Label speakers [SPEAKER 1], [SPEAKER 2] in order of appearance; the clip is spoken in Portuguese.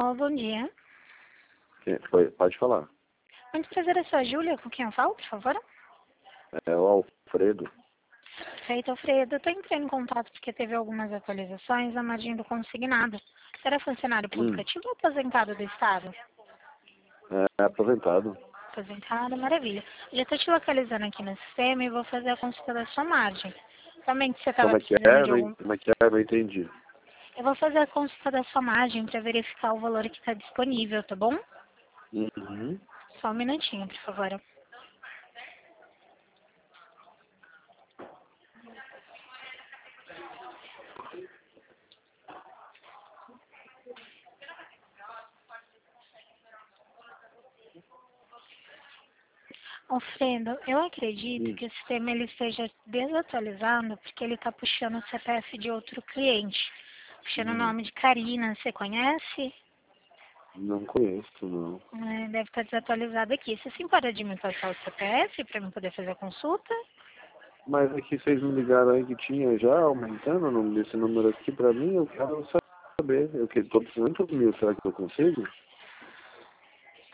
[SPEAKER 1] Alô, bom dia.
[SPEAKER 2] Pode falar.
[SPEAKER 1] Muito prazer, eu sou a Júlia, com quem eu falo, por favor?
[SPEAKER 2] É o Alfredo.
[SPEAKER 1] Perfeito, Alfredo. Eu estou entrando em contato porque teve algumas atualizações na margem do consignado. Você era funcionário público ativo ou aposentado do Estado?
[SPEAKER 2] É aposentado.
[SPEAKER 1] Aposentado, maravilha. Já estou te localizando aqui no sistema e vou fazer a consulta da sua margem. Também que você estava
[SPEAKER 2] Como é que
[SPEAKER 1] precisando
[SPEAKER 2] é?
[SPEAKER 1] de algum...
[SPEAKER 2] Como é que é? Não entendi.
[SPEAKER 1] Eu vou fazer a consulta da sua margem para verificar o valor que está disponível, tá bom?
[SPEAKER 2] Uhum.
[SPEAKER 1] Só um minutinho, por favor. Alfredo, eu acredito que o sistema ele esteja desatualizando porque ele está puxando o CPF de outro cliente. Puxando o nome de Karina, você conhece?
[SPEAKER 2] Não conheço, não.
[SPEAKER 1] Deve estar desatualizado aqui. Você se importa de me passar o CPF para eu poder fazer a consulta?
[SPEAKER 2] Mas aqui vocês me ligaram aí que tinha já aumentando o nome desse número aqui pra mim, eu quero saber. Eu que tô precisando de 1.000, será que eu consigo?